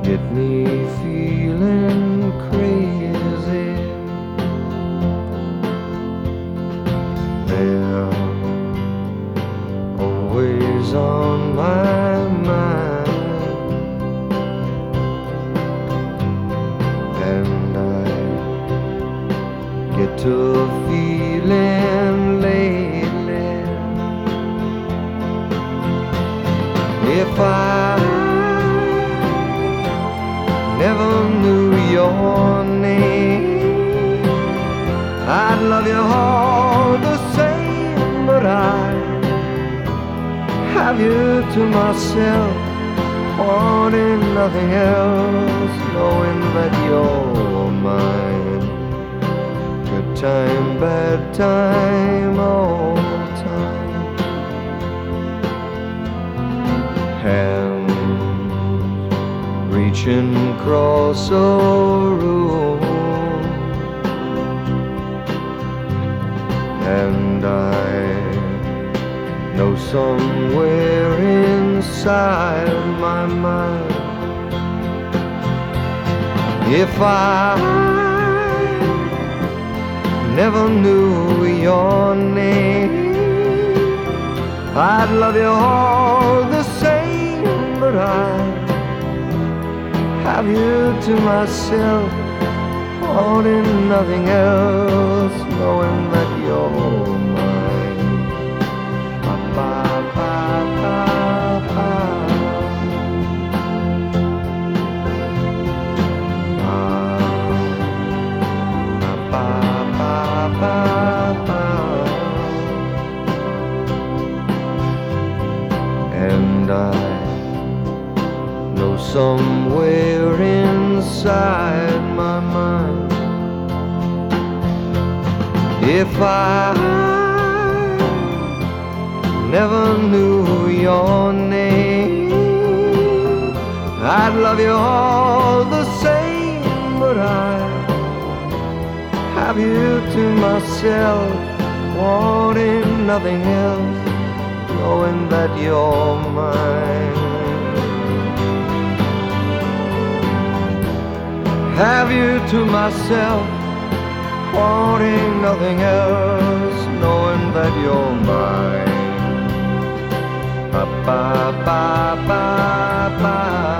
get me feeling crazy. They're always on my mind, and I get to feeling lately, if I never knew your name, I'd love you all the same, but I have you to myself, wanting nothing else, knowing that you're mine. Good time, bad time, all the time. Hands reaching across a room, and I know somewhere inside my mind, if I never knew your name, I'd love you all the same, but I have you to myself, wanting nothing else, knowing that you're mine. Ba, ba, ba, ba. Ba, ba, ba, ba. And I know somewhere inside my mind, if I never knew your name, I'd love you all the same, but I have you to myself, wanting nothing else, knowing that you're mine. Have you to myself, wanting nothing else, knowing that you're mine. Ba ba ba ba ba.